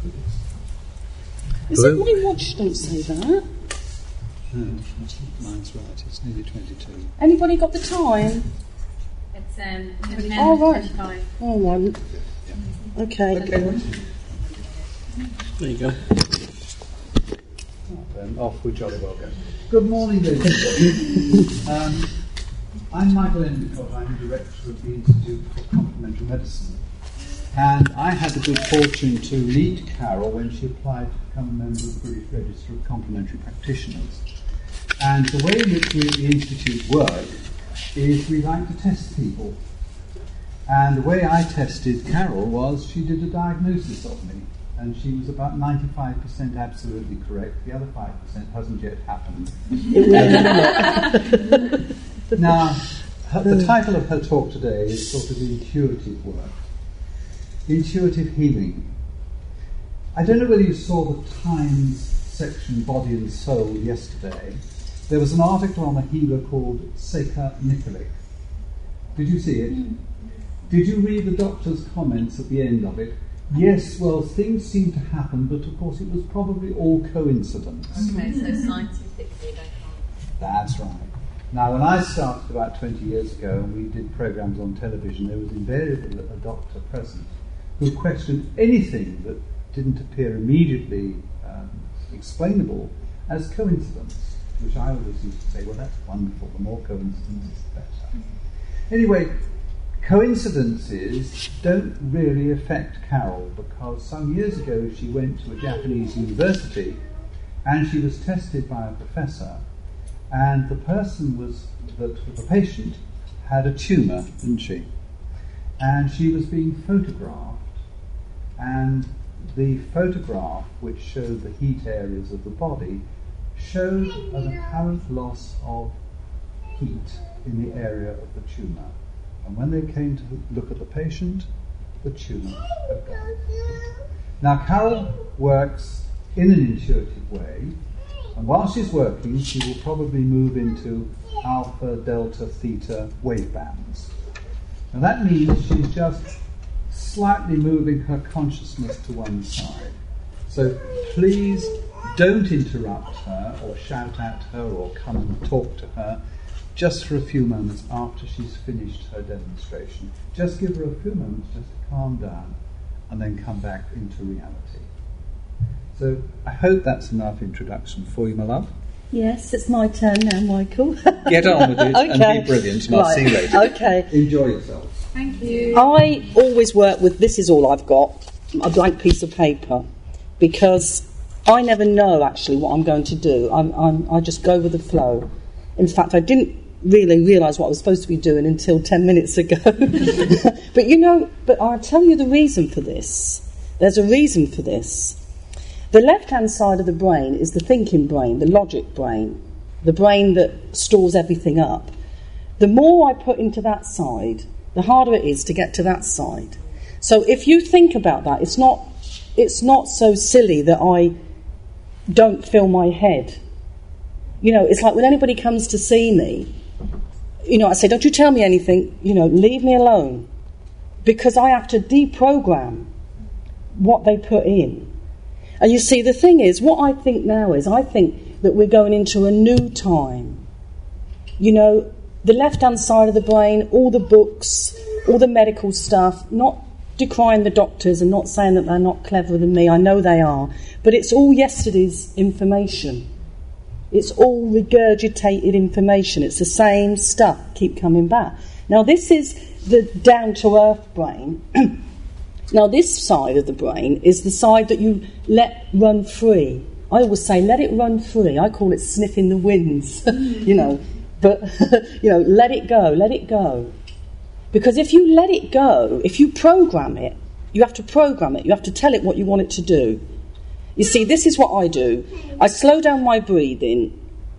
Is it my watch? Don't say that. No, mine's right. It's nearly 22. Anybody got the time? It's 10 Oh, right. 25. Oh, one. Okay. Okay. There you go. Then off we jolly well go. Good morning, ladies and gentlemen. I'm Michael Endicott. I'm Director of the Institute for Complementary Medicine. And I had the good fortune to lead Carol when she applied to become a member of the British Register of Complementary Practitioners. And the way in which we at the Institute work is we like to test people. And the way I tested Carol was she did a diagnosis of me. And she was about 95% absolutely correct. The other 5% hasn't yet happened. Now, the title of her talk today is sort of intuitive work. Intuitive healing. I don't know whether you saw the Times section Body and Soul yesterday. There was an article on a healer called Seka Nikolic. Did you see it? Did you read the doctor's comments at the end of it? Yes, well, things seem to happen, but of course it was probably all coincidence. Okay, so scientifically they can't. That's right. Now, when I started about 20 years ago and we did programs on television, there was invariably a doctor present who questioned anything that didn't appear immediately explainable as coincidence, which I always used to say, well, that's wonderful, the more coincidences, the better. Anyway, coincidences don't really affect Carol because some years ago she went to a Japanese university and she was tested by a professor, and the person the patient had a tumour, didn't she? And she was being photographed, and the photograph, which showed the heat areas of the body, showed an apparent loss of heat in the area of the tumour. And when they came to look at the patient, the tumour had gone. Now, Carol works in an intuitive way, and while she's working, she will probably move into alpha, delta, theta wave bands. And that means she's just slightly moving her consciousness to one side. So please don't interrupt her or shout at her or come and talk to her just for a few moments after she's finished her demonstration. Just give her a few moments just to calm down and then come back into reality. So I hope that's enough introduction for you, my love. Yes, it's my turn now, Michael. Get on with it Okay. and be brilliant, and I'll see you later. Okay. Enjoy yourselves. Thank you. I always work with, this is all I've got, a blank piece of paper, because I never know actually what I'm going to do. I just go with the flow. In fact, I didn't really realise what I was supposed to be doing until 10 minutes ago. But I'll tell you the reason for this. There's a reason for this. The left-hand side of the brain is the thinking brain, the logic brain, the brain that stores everything up. The more I put into that side, the harder it is to get to that side. So if you think about that, it's not so silly that I don't fill my head. It's like when anybody comes to see me, I say, don't you tell me anything, leave me alone. Because I have to deprogram what they put in. And you see, the thing is, what I think now is, I think that we're going into a new time. The left-hand side of the brain, all the books, all the medical stuff, not decrying the doctors and not saying that they're not cleverer than me, I know they are, but it's all yesterday's information. It's all regurgitated information. It's the same stuff, keep coming back. Now, this is the down-to-earth brain. Now, this side of the brain is the side that you let run free. I always say, let it run free. I call it sniffing the winds, But, let it go. Because if you let it go, if you program it, you have to program it. You have to tell it what you want it to do. You see, this is what I do. I slow down my breathing,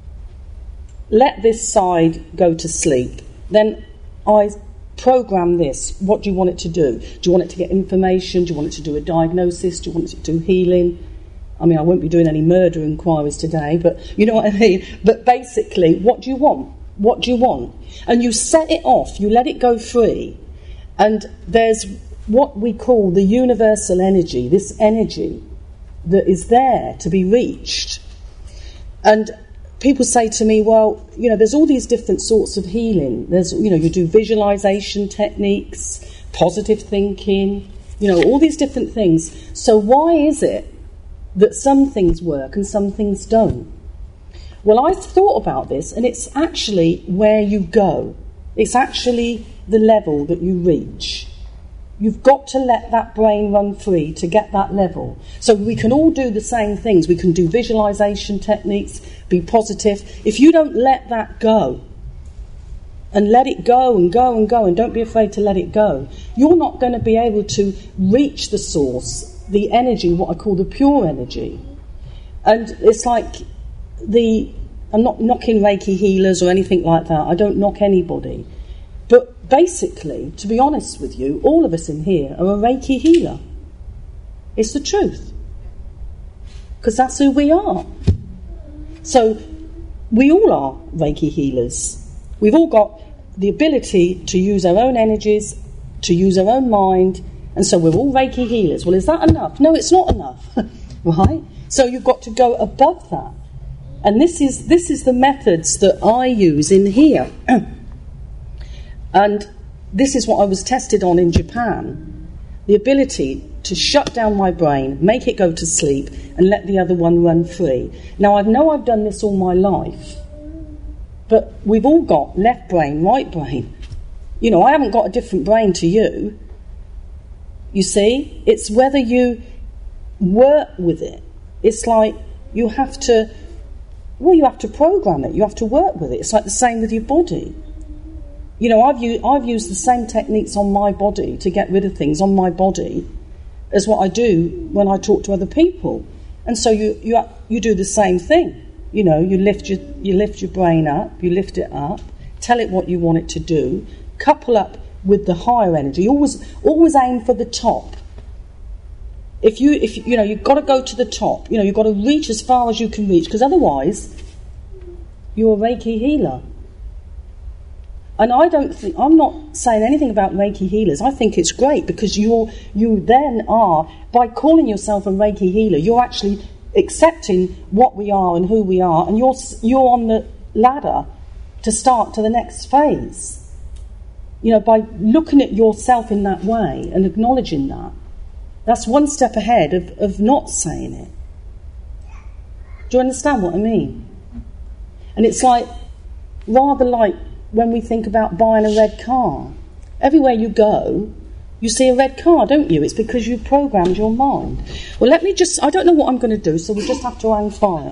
let this side go to sleep. Then I program this. What do you want it to do? Do you want it to get information? Do you want it to do a diagnosis? Do you want it to do healing? I mean, I won't be doing any murder inquiries today, but you know what I mean? But basically, what do you want? What do you want? And you set it off, you let it go free, and there's what we call the universal energy, this energy that is there to be reached. And people say to me, well, there's all these different sorts of healing. There's, you do visualization techniques, positive thinking, all these different things. So why is it that some things work and some things don't? Well, I've thought about this, and it's actually where you go. It's actually the level that you reach. You've got to let that brain run free to get that level. So we can all do the same things. We can do visualization techniques, be positive. If you don't let that go, and let it go and go and go, and don't be afraid to let it go, you're not going to be able to reach the source, the energy, what I call the pure energy. And it's like I'm not knocking Reiki healers or anything like that. I don't knock anybody. But basically, to be honest with you, all of us in here are a Reiki healer. It's the truth. Because that's who we are. So we all are Reiki healers. We've all got the ability to use our own energies, to use our own mind, and so we're all Reiki healers. Well, is that enough? No, it's not enough. Right? So you've got to go above that. And this is the methods that I use in here. And this is what I was tested on in Japan. The ability to shut down my brain, make it go to sleep, and let the other one run free. Now, I know I've done this all my life, but we've all got left brain, right brain. I haven't got a different brain to you. You see? It's whether you work with it. It's like you have to program it. You have to work with it. It's like the same with your body. I've used the same techniques on my body to get rid of things on my body as what I do when I talk to other people. And so you do the same thing. You lift your brain up, you lift it up, tell it what you want it to do, couple up with the higher energy. Always aim for the top. If you've got to go to the top. You've got to reach as far as you can reach, because otherwise you're a Reiki healer. And I'm not saying anything about Reiki healers. I think it's great, because you then are, by calling yourself a Reiki healer, you're actually accepting what we are and who we are, and you're on the ladder to start to the next phase. By looking at yourself in that way and acknowledging that, that's one step ahead of not saying it. Do you understand what I mean? And it's rather like when we think about buying a red car. Everywhere you go, you see a red car, don't you? It's because you've programmed your mind. Well, I don't know what I'm going to do, so we'll just have to hang fire.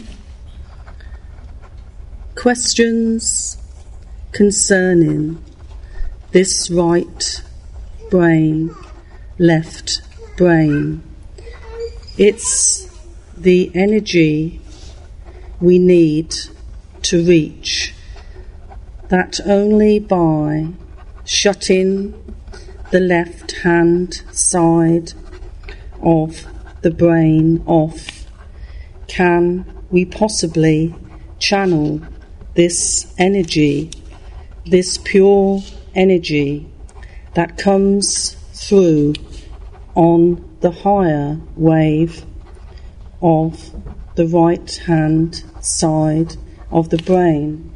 Questions concerning this right brain, left brain. It's the energy we need to reach, that only by shutting the left-hand side of the brain off can we possibly channel this energy, this pure energy that comes through on the higher wave of the right-hand side of the brain.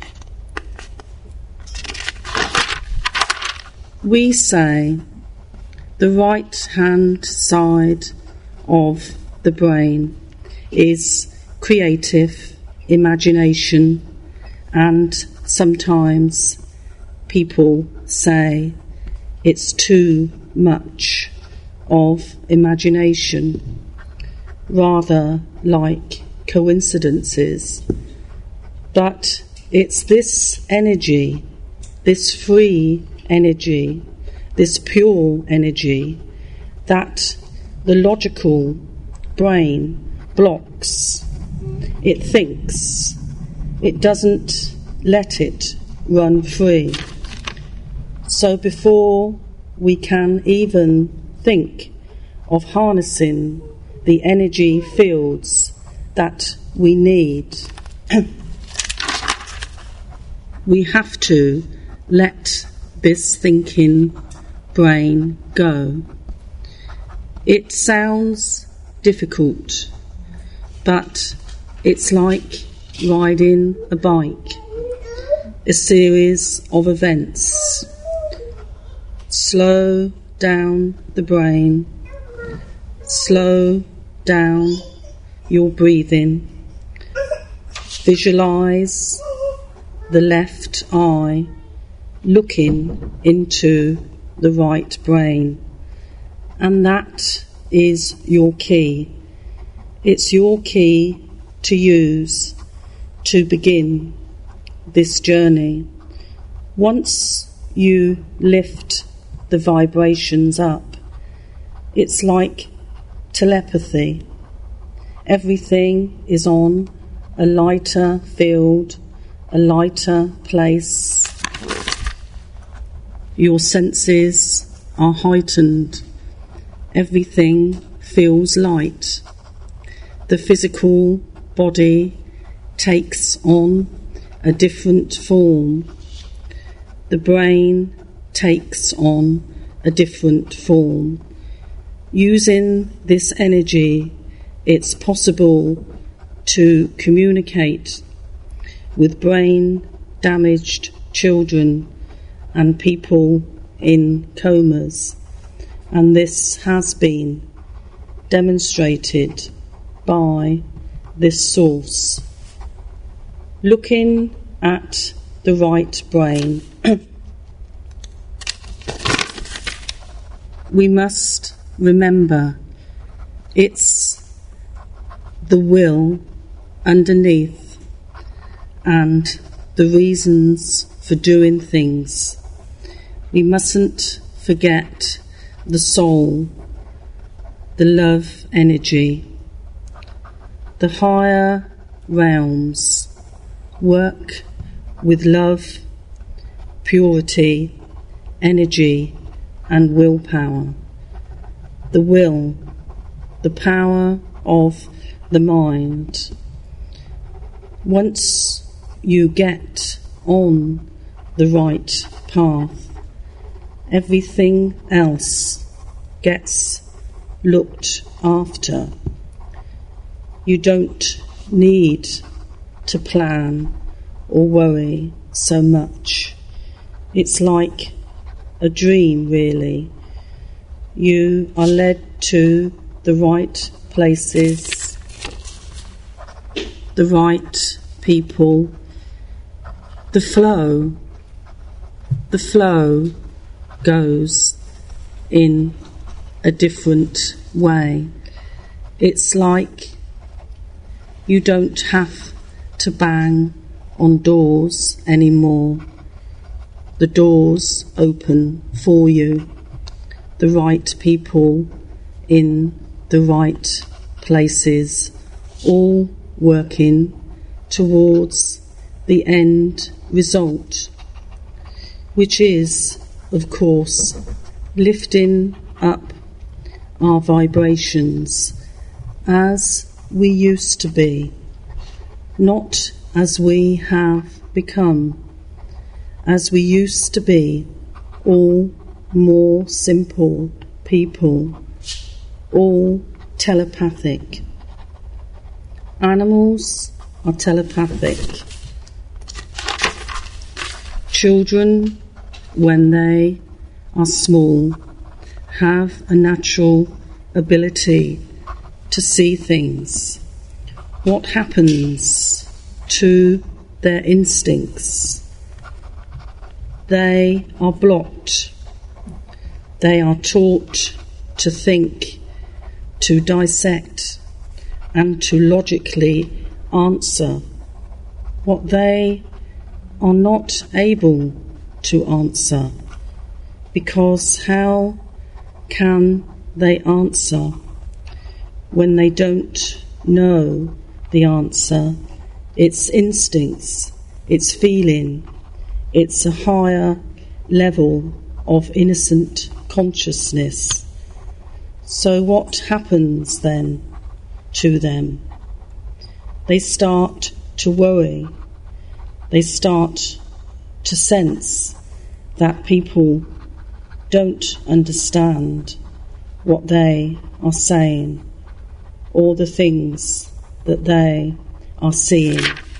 We say the right-hand side of the brain is creative imagination, and sometimes people say it's too much of imagination, rather like coincidences. But it's this energy, this free energy, this pure energy, that the logical brain blocks. It thinks. It doesn't let it run free. So before we can even think of harnessing the energy fields that we need, we have to let this thinking brain go. It sounds difficult, but it's like riding a bike, a series of events. Slow down the brain, slow down your breathing. Visualize the left eye looking into the right brain, and that is your key. It's your key to use to begin this journey. Once you lift the vibrations up, it's like telepathy. Everything is on a lighter field, a lighter place. Your senses are heightened. Everything feels light. The physical body takes on a different form. The brain takes on a different form. Using this energy, it's possible to communicate with brain-damaged children and people in comas, and this has been demonstrated by this source. Looking at the right brain, we must remember it's the will underneath and the reasons for doing things. We mustn't forget the soul, the love energy. The higher realms work with love, purity, energy and willpower. The will, the power of the mind. Once you get on the right path, everything else gets looked after. You don't need to plan or worry so much. It's like a dream, really. You are led to the right places, the right people. The flow goes in a different way. It's like you don't have to bang on doors anymore. The doors open for you. The right people in the right places, all working towards the end result, which is, of course, lifting up our vibrations as we used to be, not as we have become, as we used to be, all more simple people, all telepathic. Animals are telepathic. Children, when they are small, have a natural ability to see things. What happens to their instincts? They are blocked. They are taught to think, to dissect, and to logically answer what they are not able to answer, because how can they answer when they don't know the answer? It's instincts, it's feeling, it's a higher level of innocent consciousness. So what happens then to them? They start to worry. They start to sense that people don't understand what they are saying or the things that they are seeing.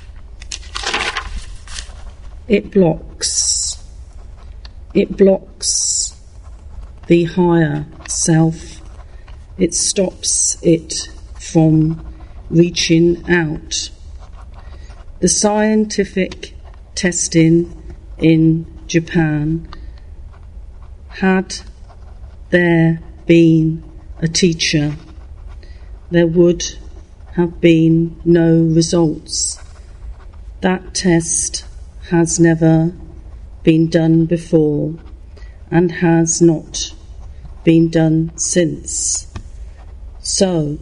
It blocks the higher self. It stops it from reaching out. The scientific testing in Japan, had there been a teacher, there would have been no results. That test has never been done before and has not been done since. So,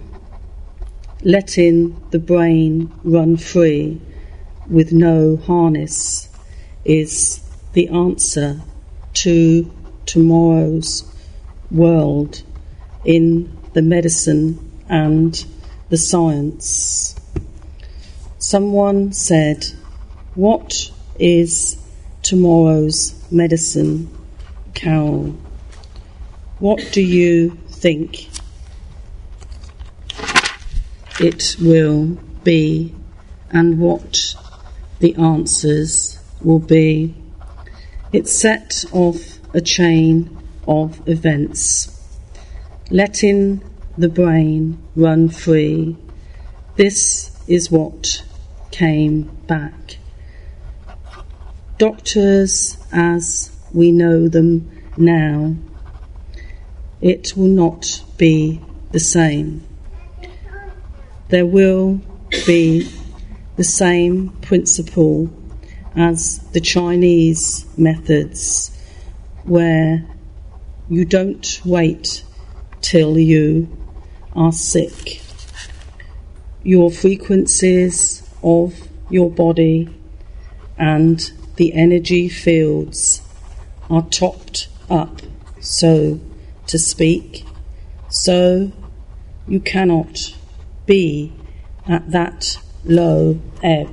letting the brain run free with no harness is the answer to tomorrow's world in the medicine and the science. Someone said, "What is tomorrow's medicine, Carol? What do you think it will be, and what the answers will be?" It set off a chain of events, letting the brain run free. This is what came back. Doctors as we know them now, it will not be the same. There will be the same principle as the Chinese methods, where you don't wait till you are sick. Your frequencies of your body and the energy fields are topped up, so to speak, so you cannot be at that low ebb.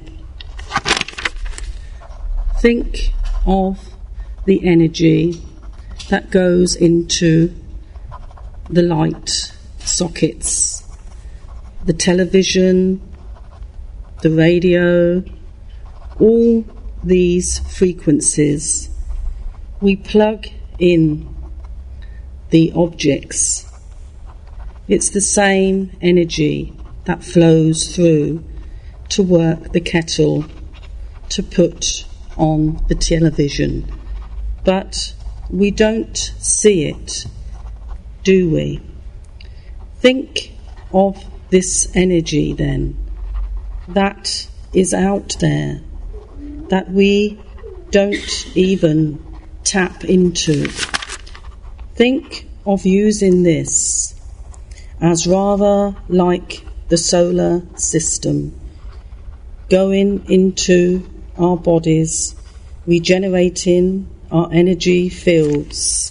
Think of the energy that goes into the light sockets, the television, the radio, all these frequencies. We plug in the objects. It's the same energy that flows through to work the kettle, to put on the television. But we don't see it, do we? Think of this energy then, that is out there, that we don't even tap into. Think of using this as rather like the solar system, going into our bodies, regenerating our energy fields,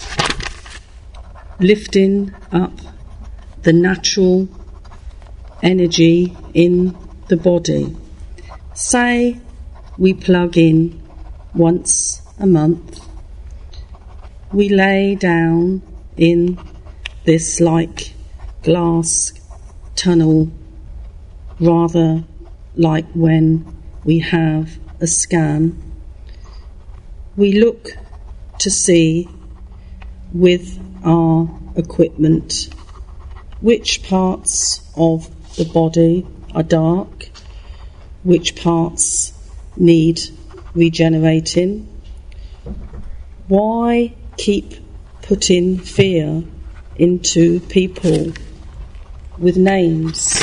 lifting up the natural energy in the body. Say we plug in once a month. We lay down in this like glass tunnel, rather like when we have a scan. We look to see with our equipment which parts of the body are dark, which parts need regenerating. Why keep putting fear into people with names?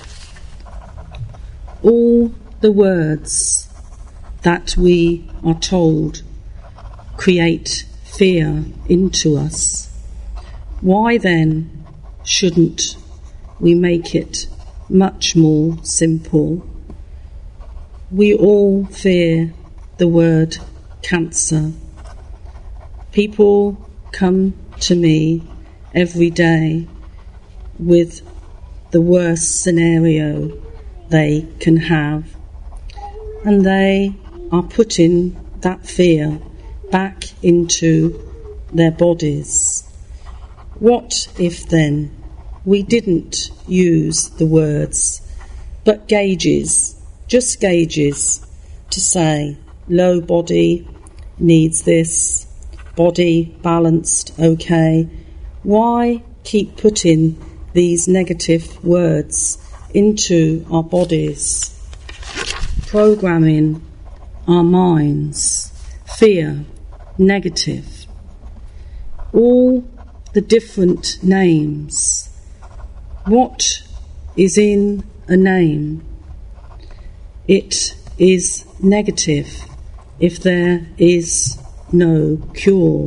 All the words that we are told create fear into us. Why then shouldn't we make it much more simple? We all fear the word cancer. People come to me every day with the worst scenario they can have, and they are putting that fear back into their bodies. What if then we didn't use the words, but gauges, just gauges, to say low body needs this, body balanced, okay. Why keep putting these negative words into our bodies, programming our minds, fear, negative, all the different names. What is in a name? It is negative if there is no cure.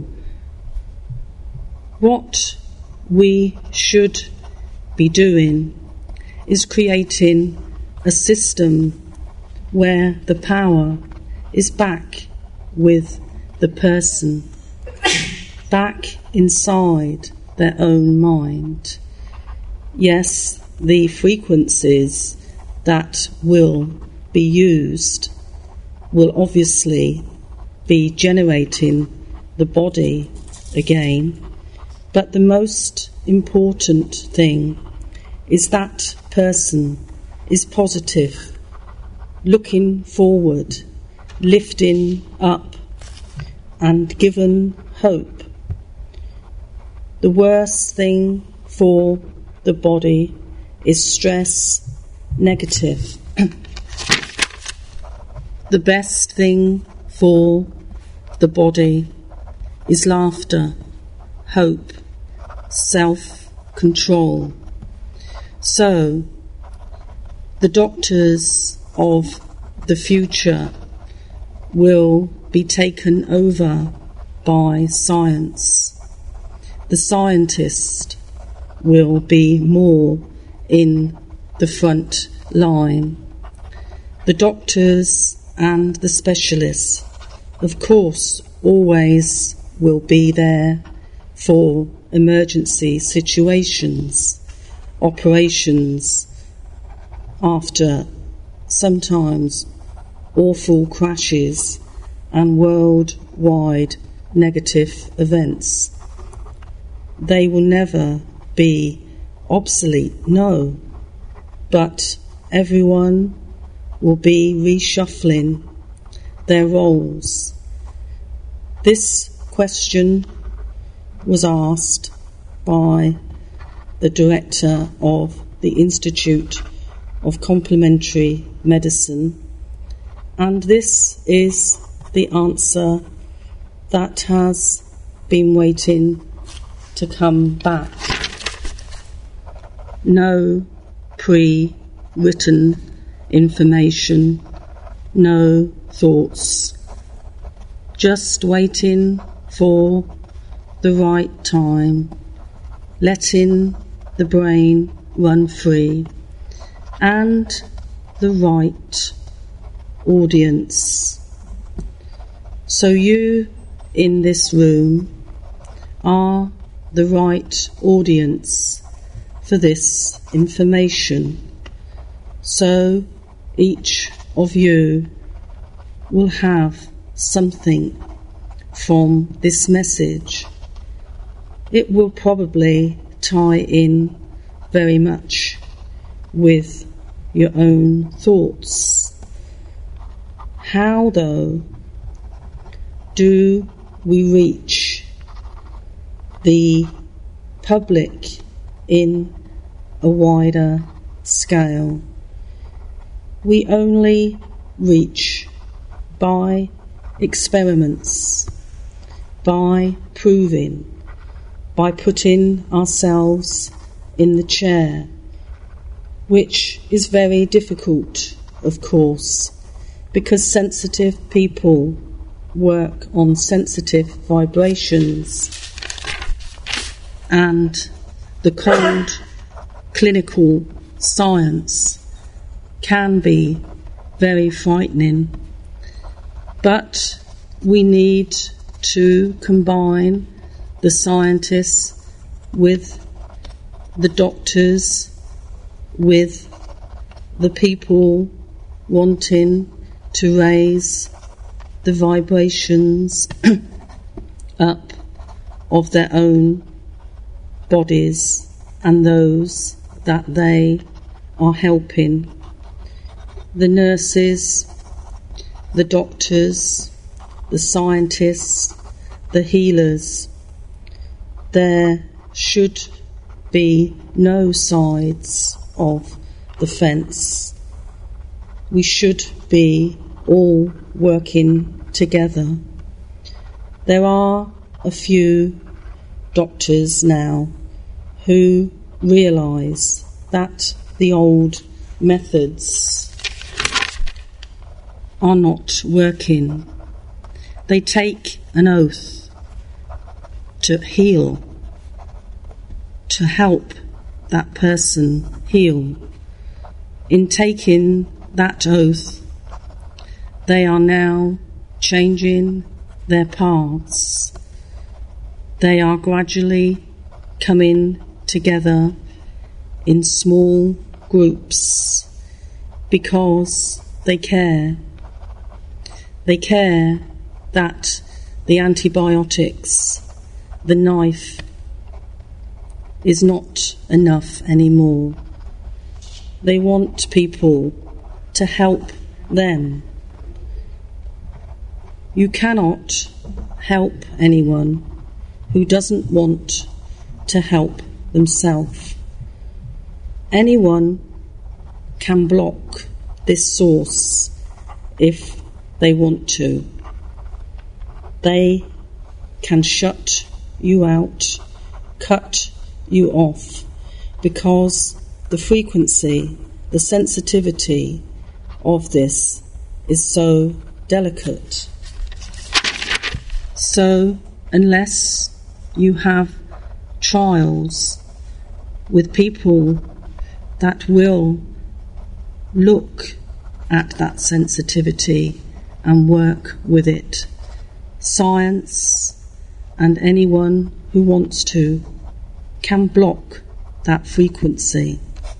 What we should be doing is creating a system where the power is back with the person, back inside their own mind. Yes, the frequencies that will be used will obviously be generating the body again, but the most important thing is that person is positive, looking forward, lifting up, and given hope. The worst thing for the body is stress, negative. The best thing for the body is laughter, hope, self-control. So, the doctors of the future will be taken over by science. The scientist will be more in the front line. The doctors and the specialists, of course, always will be there for emergency situations, operations, after sometimes awful crashes and worldwide negative events. They will never be obsolete, no, but everyone will be reshuffling their roles. This question was asked by the director of the Institute of Complementary Medicine, and this is the answer that has been waiting to come back. No pre-written information, no thoughts, just waiting for the right time, letting the brain run free, and the right audience. So you in this room are the right audience for this information. So each of you will have something from this message. It will probably tie in very much with your own thoughts. How, though, do we reach the public in a wider scale? We only reach by experiments, by proving, by putting ourselves in the chair, which is very difficult, of course, because sensitive people work on sensitive vibrations, and the cold clinical science can be very frightening. But we need to combine the scientists with the doctors, with the people wanting to raise the vibrations up of their own bodies and those that they are helping. The nurses, the doctors, the scientists, the healers. There should be no sides of the fence. We should be all working together. There are a few doctors now who realise that the old methods are not working. They take an oath to heal, to help that person heal. In taking that oath, they are now changing their paths. They are gradually coming together in small groups because they care. They care that the antibiotics, the knife, is not enough anymore. They want people to help them. You cannot help anyone who doesn't want to help themselves. Anyone can block this source if they want to. They can shut you out, cut you off, because the frequency, the sensitivity of this is so delicate. So unless you have trials with people that will look at that sensitivity and work with it, science and anyone who wants to can block that frequency.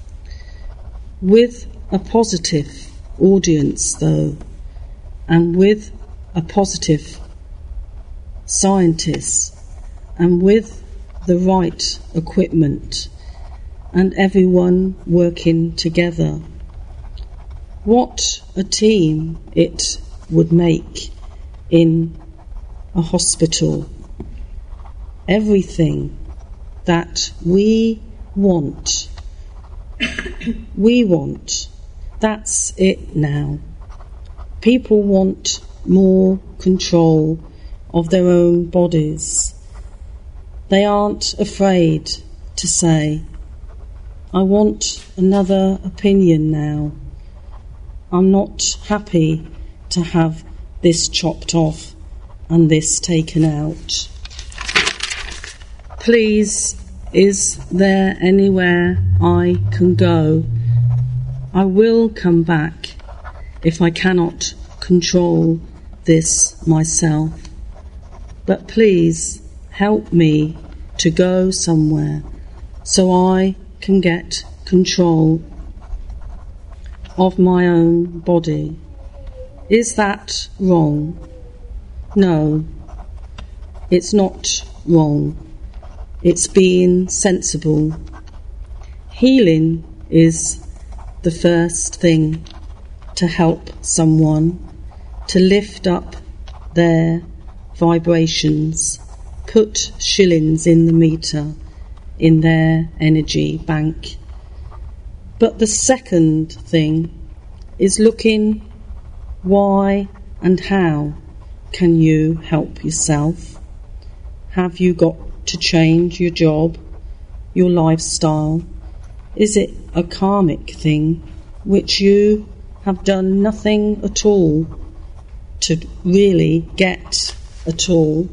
With a positive audience, though, and with a positive scientist, and with the right equipment, and everyone working together, what a team it would make in a hospital. Everything that we want, that's it now. People want more control of their own bodies. They aren't afraid to say, I want another opinion now. I'm not happy to have this chopped off and this taken out. Please, is there anywhere I can go? I will come back if I cannot control this myself. But please help me to go somewhere so I can get control of my own body. Is that wrong? No, it's not wrong. It's being sensible. Healing is the first thing to help someone, to lift up their vibrations, put shillings in the meter in their energy bank. But the second thing is looking why and how can you help yourself. Have you got to change your job, your lifestyle? Is it a karmic thing which you have done nothing at all to really get at all?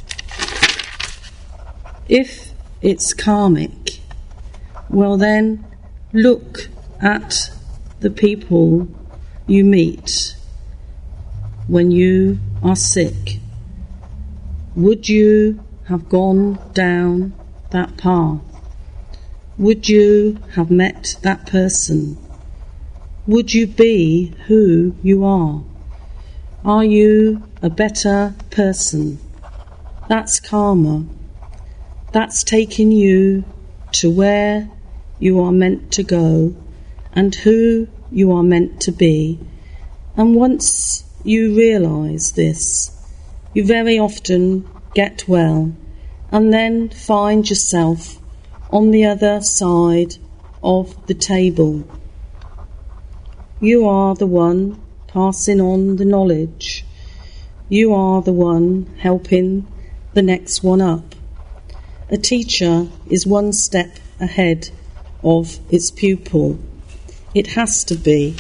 If it's karmic, well then look at the people you meet when you are sick. Would you have gone down that path? Would you have met that person? Would you be who you are? Are you a better person? That's karma. That's taking you to where you are meant to go and who you are meant to be. And once you realise this, you very often get well and then find yourself on the other side of the table. You are the one passing on the knowledge. You are the one helping the next one up. A teacher is one step ahead of its pupil. It has to be.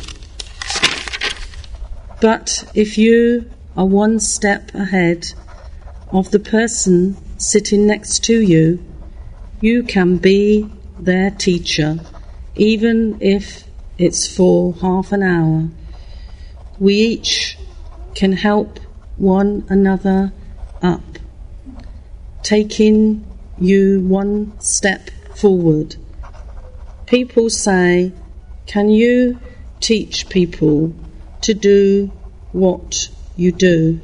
But if you are one step ahead of the person sitting next to you, you can be their teacher, even if it's for half an hour. We each can help one another up, taking you one step forward. People say, can you teach people to do what you do?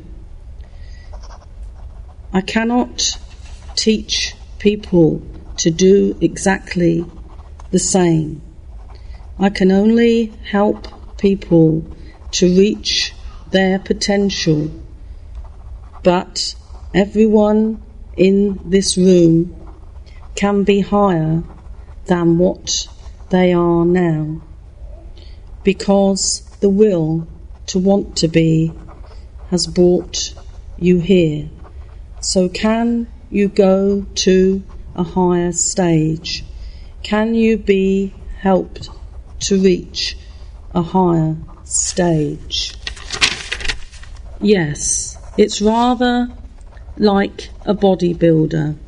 I cannot teach people to do exactly the same. I can only help people to reach their potential. But everyone in this room can be higher than what they are now, because the will to want to be has brought you here. So can you go to a higher stage? Can you be helped to reach a higher stage? Yes, it's rather like a bodybuilder.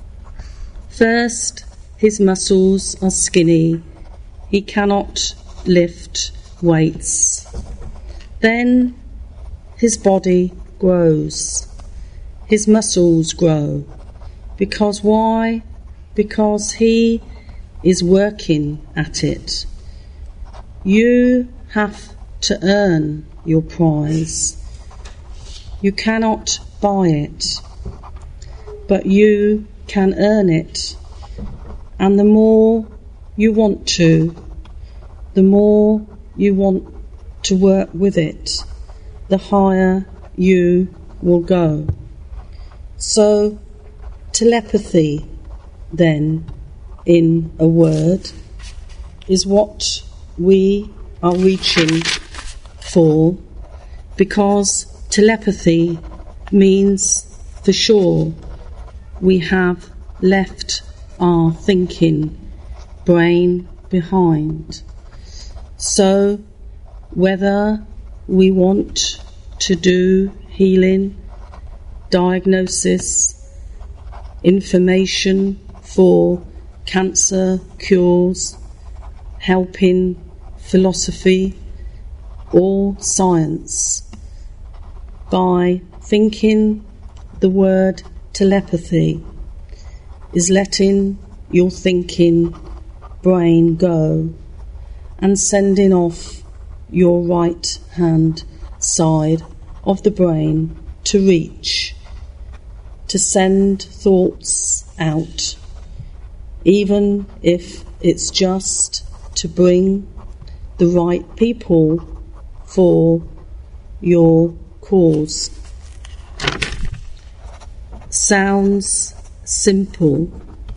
First, his muscles are skinny. He cannot lift weights. Then his body grows. His muscles grow. Because why? Because he is working at it. You have to earn your prize. You cannot buy it, but you can earn it. And the more you want to, the more you want to work with it, the higher you will go. So, telepathy, then, in a word, is what we are reaching for, because telepathy means for sure we have left our thinking brain behind. So whether we want to do healing, diagnosis, information for cancer cures, helping philosophy or science, by thinking the word telepathy is letting your thinking brain go and sending off your right hand side of the brain to reach, to send thoughts out, even if it's just to bring the right people for your cause. Sounds simple,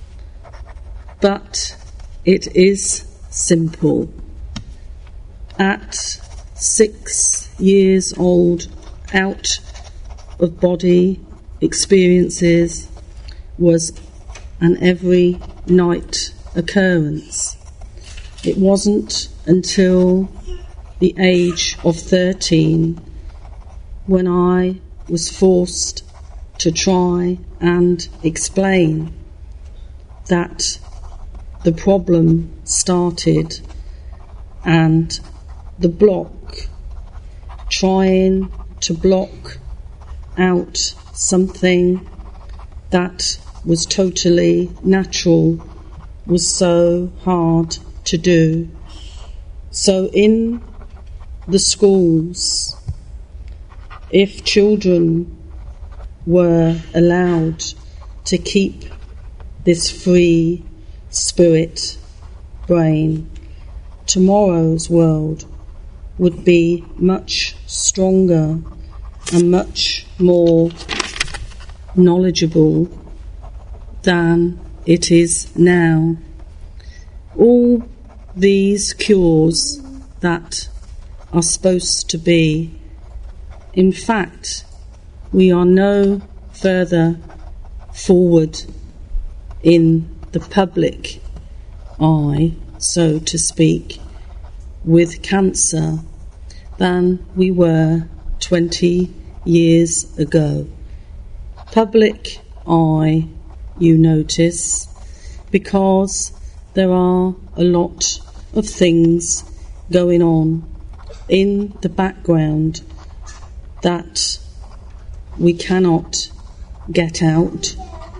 but it is simple. At 6 years old, out of body experiences was an every night occurrence. It wasn't until the age of 13 when I was forced to try and explain that the problem started, and the block, trying to block out something that was totally natural, was so hard to do. So in the schools, if children were allowed to keep this free spirit, brain, tomorrow's world would be much stronger and much more knowledgeable than it is now. All these cures that are supposed to be, in fact, we are no further forward in the public eye, so to speak, with cancer than we were 20 years ago. Public eye, you notice, because there are a lot of things going on in the background that we cannot get out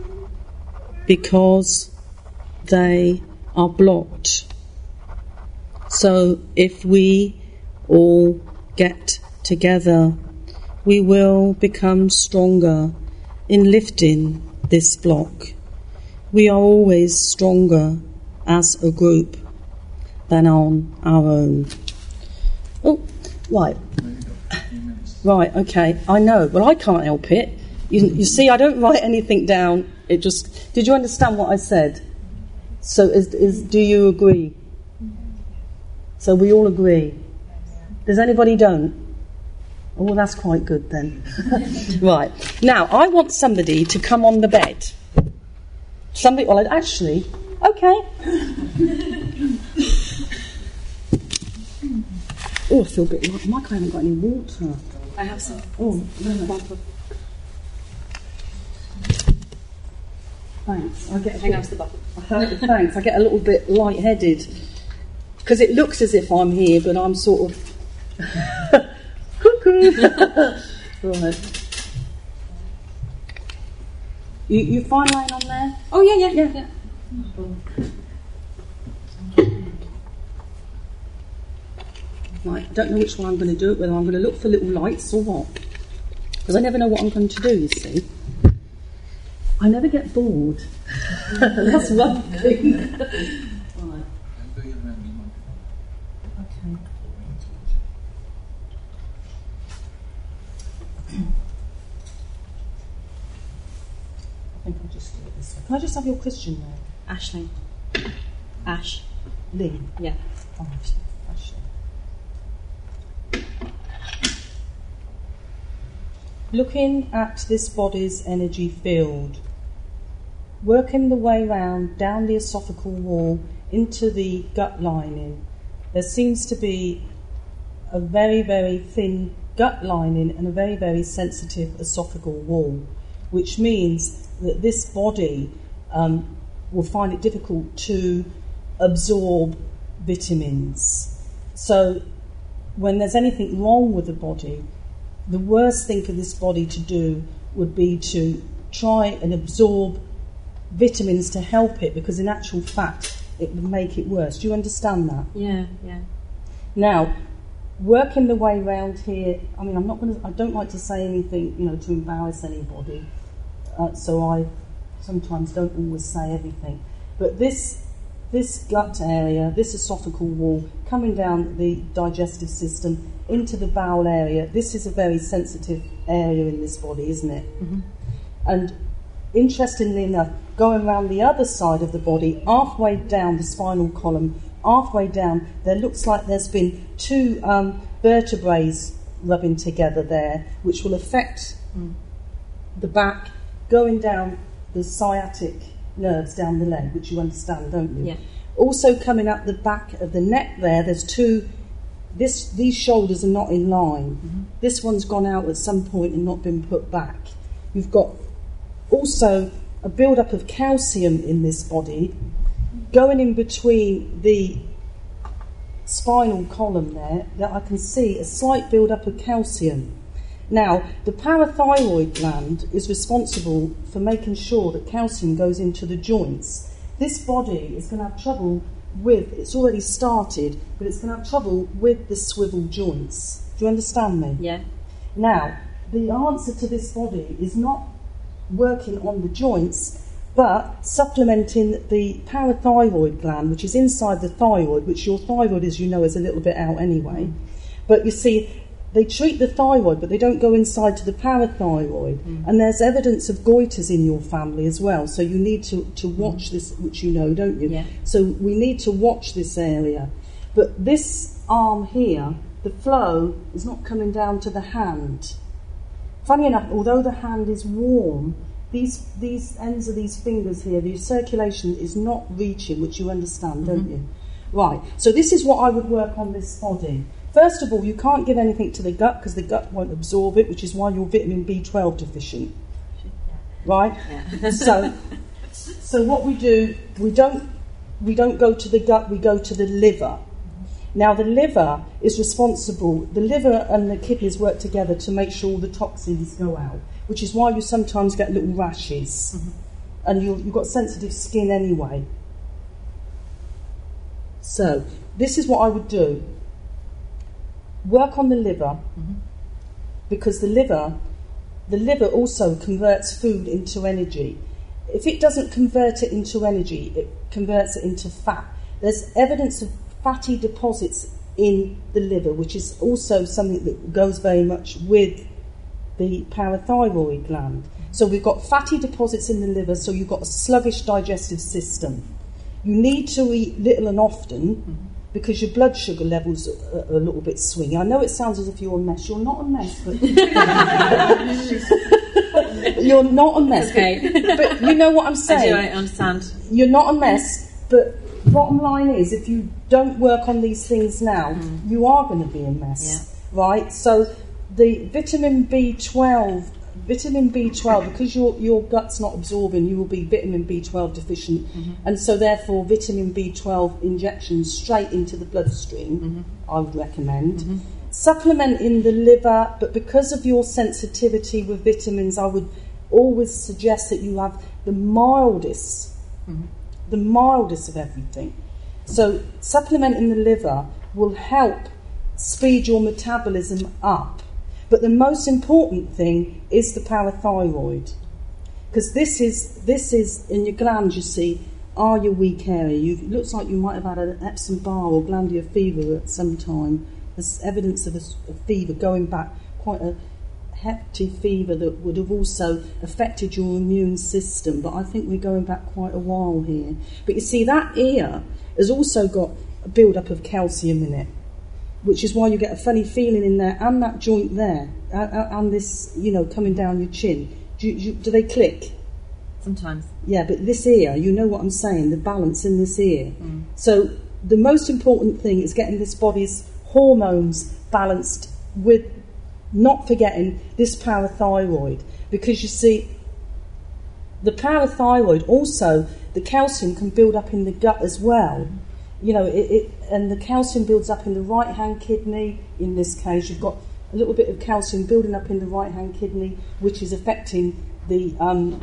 because they are blocked. So if we all get together, we will become stronger in lifting this block. We are always stronger as a group than on our own. Oh, right. Right, okay, I know. Well, I can't help it. You see, I don't write anything down. It just... Did you understand what I said? So do you agree? So we all agree. Does anybody don't? Oh, well, that's quite good then. Right. Now, I want somebody to come on the bed. Somebody... Well, actually... Okay. Oh, I feel a bit like... Mike, I haven't got any water. I have some. Oh, no. Thanks. Hang on to the bucket. Thanks. I get a little bit lightheaded because it looks as if I'm here, but I'm sort of cuckoo. Right. You fine laying on there? Oh yeah. Right. I don't know which one I'm going to do it. Whether I'm going to look for little lights or what, because I never know what I'm going to do. You see. I never get bored. That's one thing. Right. Okay. I think I'll just do it this way. Can I just have your Christian name? Ashley. Ash. Lee. Yeah. Oh, Ashley. Looking at this body's energy field, working the way round down the esophageal wall into the gut lining, there seems to be a very, very thin gut lining and a very, very sensitive esophageal wall, which means that this body will find it difficult to absorb vitamins. So when there's anything wrong with the body, the worst thing for this body to do would be to try and absorb vitamins to help it, because in actual fact it would make it worse. Do you understand that? Yeah. Now, working the way round here, I mean, I don't like to say anything, to embarrass anybody, so I sometimes don't always say everything. But this gut area, this esophageal wall, coming down the digestive system into the bowel area, this is a very sensitive area in this body, isn't it? Mm-hmm. And interestingly enough, going around the other side of the body, halfway down the spinal column, halfway down, there looks like there's been two vertebrae rubbing together there, which will affect the back, going down the sciatic nerves down the leg, which you understand, don't you? Yeah. Also coming up the back of the neck there's two... These shoulders are not in line. Mm-hmm. This one's gone out at some point and not been put back. You've got also a build-up of calcium in this body, going in between the spinal column there, that I can see a slight build-up of calcium. Now, the parathyroid gland is responsible for making sure that calcium goes into the joints. This body is going to have trouble it's already started, but it's going to have trouble with the swivel joints. Do you understand me? Yeah. Now, the answer to this body is not working on the joints, but supplementing the parathyroid gland, which is inside the thyroid, which your thyroid, as you know, is a little bit out anyway. But you see, they treat the thyroid, but they don't go inside to the parathyroid. And there's evidence of goiters in your family as well. So you need to watch this, which you know, don't you? Yeah. So we need to watch this area. But this arm here, the flow is not coming down to the hand. Funny enough, although the hand is warm, these ends of these fingers here, the circulation is not reaching, which you understand, don't you? Right, so this is what I would work on this body. First of all, you can't give anything to the gut because the gut won't absorb it, which is why you're vitamin B12 deficient. Right? Yeah. So what we do, we don't go to the gut, we go to the liver. Now the liver is responsible, the liver and the kidneys work together to make sure all the toxins go out, which is why you sometimes get little rashes. And you've got sensitive skin anyway. So, this is what I would do. Work on the liver, because the liver also converts food into energy. If it doesn't convert it into energy, it converts it into fat. There's evidence of fatty deposits in the liver, which is also something that goes very much with the parathyroid gland. So we've got fatty deposits in the liver, so you've got a sluggish digestive system. You need to eat little and often because your blood sugar levels are a little bit swingy. I know it sounds as if you're a mess. You're not a mess, but you're not a mess. Okay. But you know what I'm saying. I understand. You're not a mess, but bottom line is, if you don't work on these things now, you are going to be a mess, right? So the vitamin B12, because your gut's not absorbing, you will be vitamin B12 deficient, and so therefore vitamin B12 injections straight into the bloodstream, I would recommend. Supplementing the liver, but because of your sensitivity with vitamins, I would always suggest that you have the mildest of everything. So supplementing the liver will help speed your metabolism up. But the most important thing is the parathyroid, because this is in your glands. You see, are your weak area. It looks like you might have had an Epstein-Barr or glandular fever at some time. There's evidence of a fever going back, quite a hefty fever that would have also affected your immune system. But I think we're going back quite a while here. But you see, that ear has also got a build-up of calcium in it, which is why you get a funny feeling in there, and that joint there, and this, coming down your chin. Do they click? Sometimes. Yeah, but this ear, you know what I'm saying, the balance in this ear. So the most important thing is getting this body's hormones balanced with not forgetting this parathyroid. Because you see, the parathyroid also, the calcium can build up in the gut as well. And the calcium builds up in the right-hand kidney. In this case, you've got a little bit of calcium building up in the right-hand kidney, which is affecting the,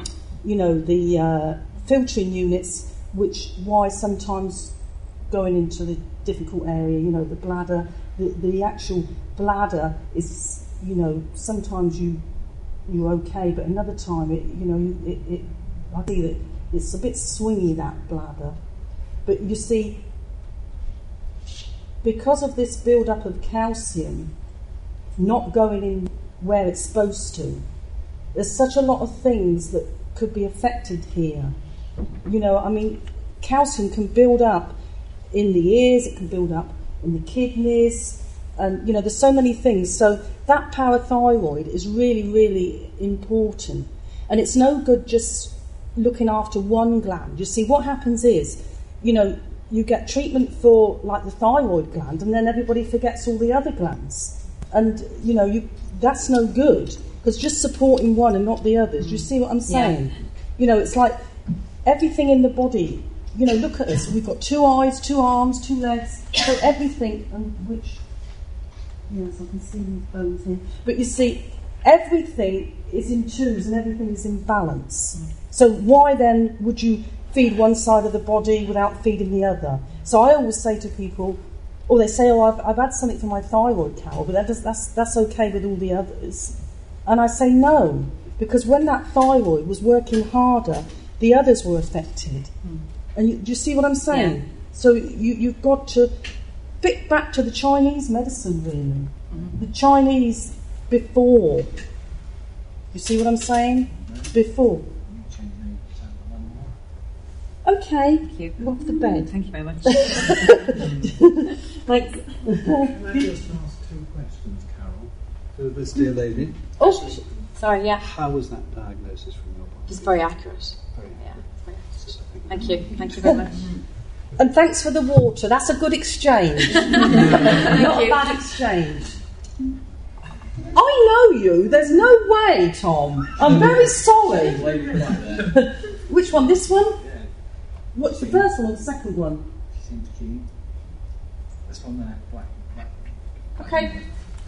filtering units, which why sometimes going into the difficult area, the bladder, the actual bladder is, sometimes you're okay, but another time I see that it's a bit swingy, that bladder. But you see, because of this build-up of calcium not going in where it's supposed to, there's such a lot of things that could be affected here. Calcium can build up in the ears, it can build up in the kidneys, and, there's so many things. So that parathyroid is really, really important. And it's no good just looking after one gland. You see, what happens is, you get treatment for, like, the thyroid gland, and then everybody forgets all the other glands. And, that's no good, because just supporting one and not the others. Do you see what I'm saying? Yeah. It's like everything in the body. Look at us. We've got 2 eyes, 2 arms, 2 legs. So everything, yes, I can see these bones here. But you see, everything is in twos and everything is in balance. So why then would you feed one side of the body without feeding the other? So I always say to people, or they say, I've had something for my thyroid, Carol, but that's okay with all the others. And I say no, because when that thyroid was working harder, the others were affected. And do you see what I'm saying? Yeah. So you've got to fit back to the Chinese medicine, really. The Chinese before. You see what I'm saying? Before. Okay, Thank you. off the bed. Thank you very much. Thanks. Can I just ask 2 questions, Carol, to this dear lady? Oh, Sorry, yeah. How was that diagnosis from your point? Just very accurate. Very Yeah, very accurate. accurate. Thank you. Thank you very much. and thanks for the water. That's a good exchange. Not a you. bad exchange. I know you. There's no way, Tom. I'm very sorry. Which one? This one? What's the first one or the second one? Seems keen. This one there, black. Okay.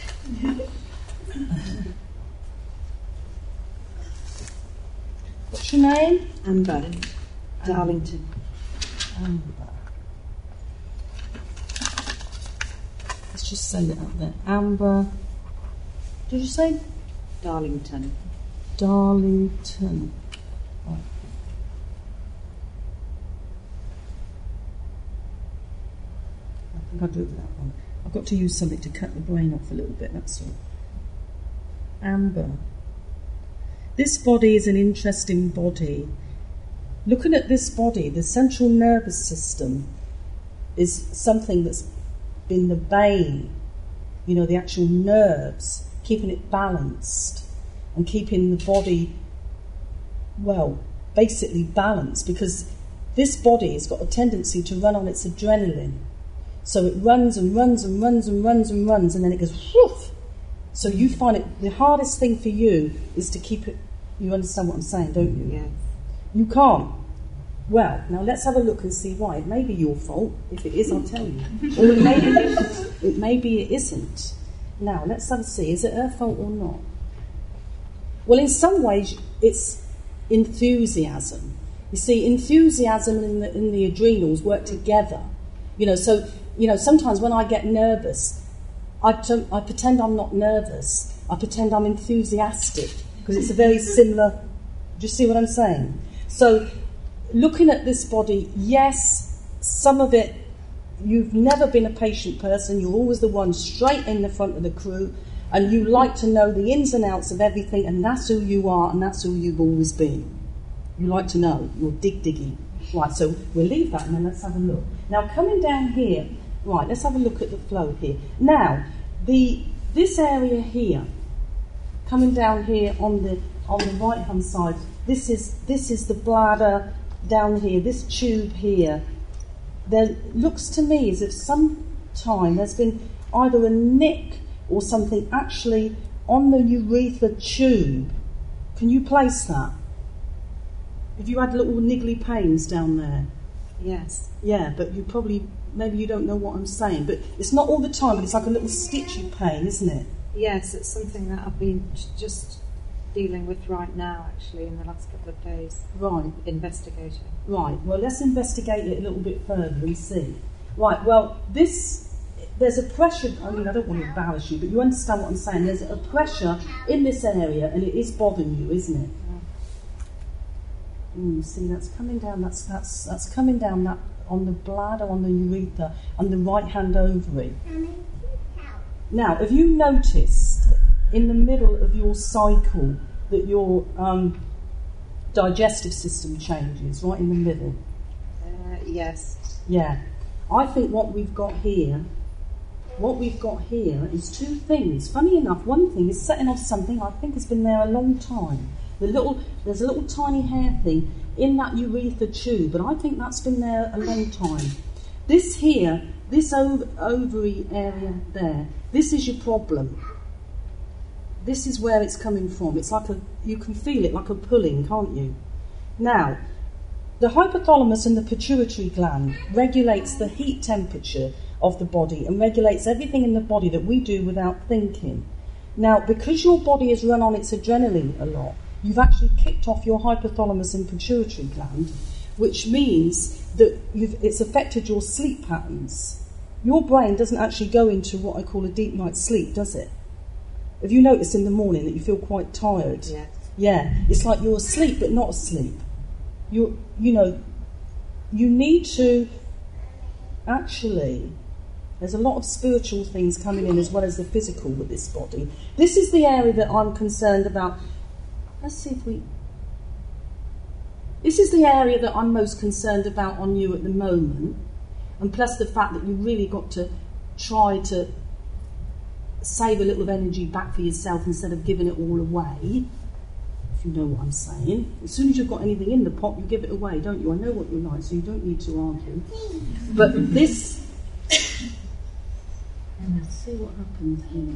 What's your name? Amber Darlington. Amber. Let's just send it up there. Amber. Did you say Darlington. Darlington? Right. I think I'll do it with that one. I've got to use something to cut the brain off a little bit, that's all. Amber. This body is an interesting body. Looking at this body, the central nervous system is something that's been the bane, the actual nerves, keeping it balanced and keeping the body, basically balanced, because this body has got a tendency to run on its adrenaline. So it runs and runs and runs and runs and runs, and then it goes whoof. So you find it, the hardest thing for you is to keep it. You understand what I'm saying, don't you? Yeah. You can't. Well, now let's have a look and see why. It may be your fault. If it is, I'll tell you. Or it may be it isn't. Now, let's have a see. Is it her fault or not? Well, in some ways, it's enthusiasm. You see, enthusiasm and the adrenals work together. Sometimes when I get nervous, I pretend I'm not nervous. I pretend I'm enthusiastic, because it's a very similar... Do you see what I'm saying? So, looking at this body, yes, some of it, you've never been a patient person, you're always the one straight in the front of the crew, and you like to know the ins and outs of everything, and that's who you are, and that's who you've always been. You like to know, you're diggy. Right, so we'll leave that and then let's have a look. Now, coming down here, right, let's have a look at the flow here. Now, this area here, coming down here on the right-hand side, this is the bladder down here, this tube here. There looks to me as if sometime there's been either a nick or something actually on the urethra tube. Can you place that? Have you had little niggly pains down there? Yes. Yeah, but maybe you don't know what I'm saying. But it's not all the time, but it's like a little stitchy pain, isn't it? Yes, it's something that I've been just dealing with right now, actually, in the last couple of days. Right. Investigating. Right, well, let's investigate it a little bit further and see. Right, well, there's a pressure, I don't want to embarrass you, but you understand what I'm saying. There's a pressure in this area, and it is bothering you, isn't it? See, that's coming down. That's coming down that on the bladder, on the urethra, and the right-hand ovary. Now, have you noticed in the middle of your cycle that your digestive system changes right in the middle? Yes. Yeah. I think what we've got here is two things. Funny enough, one thing is setting off something I think has been there a long time. There's a little tiny hair thing in that urethra tube, but I think that's been there a long time. This here, this ovary area there, this is your problem. This is where it's coming from. It's like you can feel it like a pulling, can't you? Now, the hypothalamus and the pituitary gland regulates the heat temperature of the body and regulates everything in the body that we do without thinking. Now, because your body is run on its adrenaline a lot, you've actually kicked off your hypothalamus and pituitary gland, which means that it's affected your sleep patterns. Your brain doesn't actually go into what I call a deep night's sleep, does it? Have you noticed in the morning that you feel quite tired? Yes. Yeah, it's like you're asleep but not asleep. you need to actually, there's a lot of spiritual things coming in as well as the physical with this body. This is the area that I'm concerned about. Let's see if we... This is the area that I'm most concerned about on you at the moment, and plus the fact that you've really got to try to save a little of energy back for yourself instead of giving it all away, if you know what I'm saying. As soon as you've got anything in the pot, you give it away, don't you? I know what you're like, so you don't need to argue. But this... Let's see what happens here.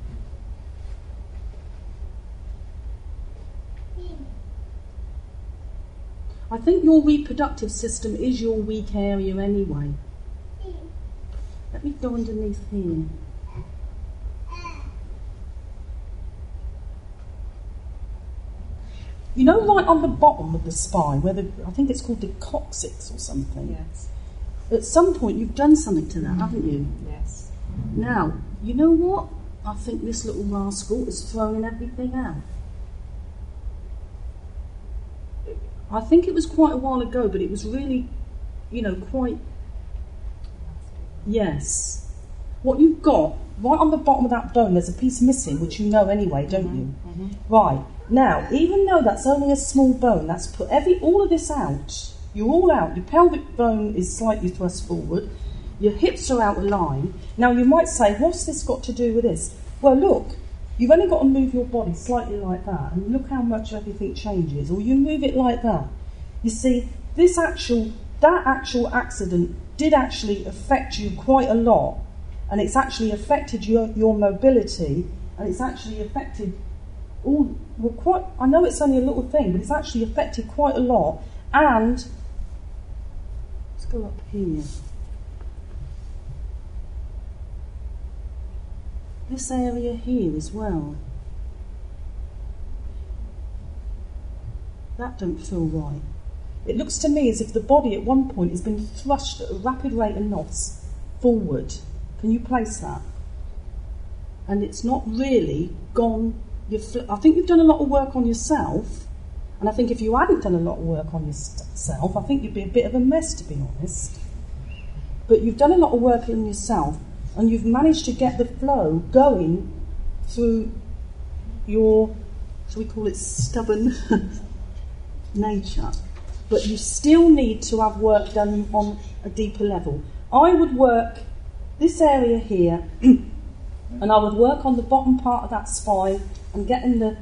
I think your reproductive system is your weak area anyway. Let me go underneath here. You know, right on the bottom of the spine, where I think it's called the coccyx or something. Yes. At some point you've done something to that, haven't you? Yes. Now, you know what? I think this little rascal is throwing everything out. I think it was quite a while ago, but it was really, quite... Yes. What you've got, right on the bottom of that bone, there's a piece missing, which you know anyway, don't you? Mm-hmm. Right. Now, even though that's only a small bone, that's put all of this out. You're all out. Your pelvic bone is slightly thrust forward. Your hips are out of line. Now, you might say, what's this got to do with this? Well, look, you've only got to move your body slightly like that, and look how much everything changes. Or you move it like that. You see, that actual accident did actually affect you quite a lot, and it's actually affected your mobility, and it's actually affected I know it's only a little thing, but it's actually affected quite a lot. And let's go up here. This area here as well. That don't feel right. It looks to me as if the body at one point has been thrust at a rapid rate of knots forward. Can you place that? And it's not really gone. I think you've done a lot of work on yourself, and I think if you hadn't done a lot of work on yourself, I think you'd be a bit of a mess, to be honest. But you've done a lot of work on yourself, and you've managed to get the flow going through your, shall we call it, stubborn nature. But you still need to have work done on a deeper level. I would work this area here, and I would work on the bottom part of that spine and getting the...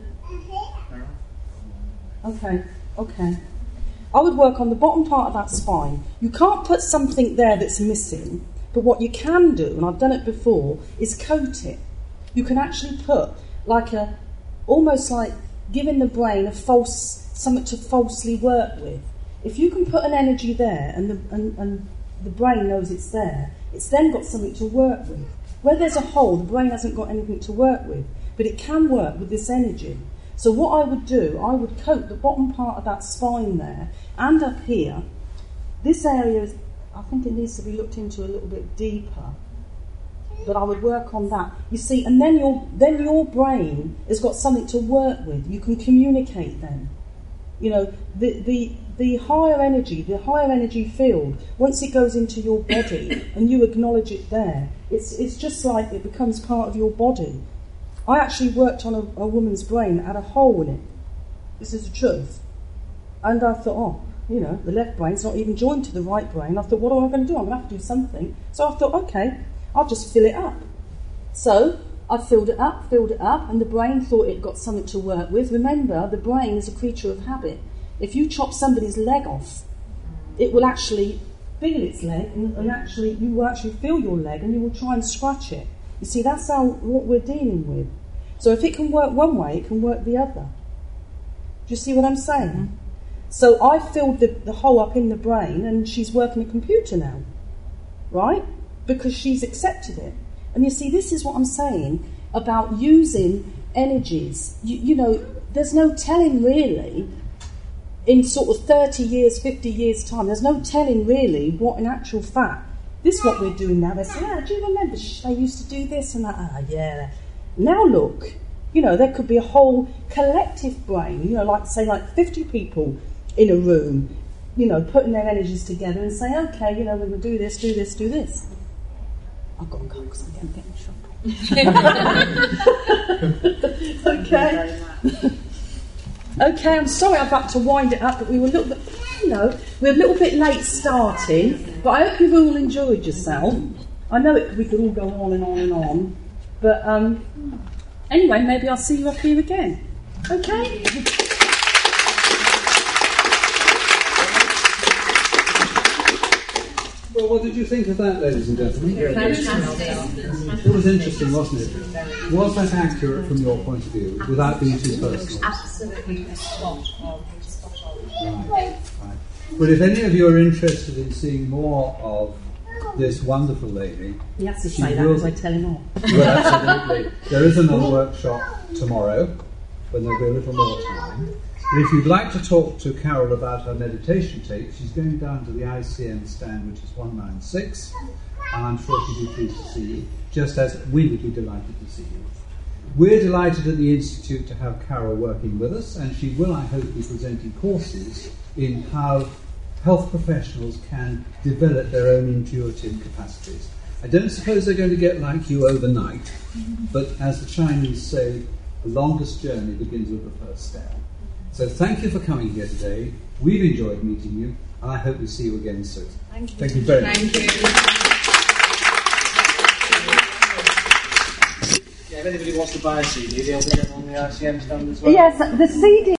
Okay. I would work on the bottom part of that spine. You can't put something there that's missing, but what you can do, and I've done it before, is coat it. You can actually put almost like giving the brain something to falsely work with. If you can put an energy there and the brain knows it's there, it's then got something to work with. Where there's a hole, the brain hasn't got anything to work with, but it can work with this energy. So what I would do, I would coat the bottom part of that spine there, and up here. This area, I think it needs to be looked into a little bit deeper, but I would work on that. You see, and then your brain has got something to work with. You can communicate then. The higher energy field, once it goes into your body and you acknowledge it there, it's just like it becomes part of your body. I actually worked on a woman's brain that had a hole in it. This is the truth. And I thought, the left brain's not even joined to the right brain. I thought, what am I going to do? I'm going to have to do something. So I thought, okay, I'll just fill it up. So I filled it up, and the brain thought it got something to work with. Remember, the brain is a creature of habit. If you chop somebody's leg off, it will actually feel its leg, and you will actually feel your leg, and you will try and scratch it. You see, that's what we're dealing with. So if it can work one way, it can work the other. Do you see what I'm saying? Mm-hmm. So I filled the hole up in the brain, and she's working a computer now, right? Because she's accepted it. And you see, this is what I'm saying about using energies. There's no telling really, in sort of 30 years, 50 years' time, there's no telling really what in actual fact, this is what we're doing now. They say, do you remember they used to do this and that? Yeah. Now look, there could be a whole collective brain, like 50 people in a room, putting their energies together and saying, okay, we're going to do this, do this, do this. I've got to go because I'm getting in trouble. Okay. Okay, I'm sorry I've had to wind it up, but we were a little bit, we're a little bit late starting, but I hope you've all enjoyed yourself. I know we could all go on and on and on, but anyway, maybe I'll see you up here again. Okay? Well, what did you think of that, ladies and gentlemen? Fantastic. It was interesting, wasn't it? Was that accurate from your point of view, without being too personal? Absolutely spot on. Right. Well, if any of you are interested in seeing more of this wonderful lady, He has to say that because I tell him off. well, absolutely. There is another workshop tomorrow, when there'll be a little more time. But if you'd like to talk to Carol about her meditation tape, she's going down to the ICM stand, which is 196, and I'm sure she'd be pleased to see you, just as we would be delighted to see you. We're delighted at the Institute to have Carol working with us, and she will, I hope, be presenting courses in how health professionals can develop their own intuitive capacities. I don't suppose they're going to get like you overnight, but as the Chinese say, the longest journey begins with the first step. So thank you for coming here today. We've enjoyed meeting you, and I hope we see you again soon. Thank you very much. Thank you. Yeah, if anybody wants to buy a CD, they'll be on the ICM stand as well. Yes, the CD.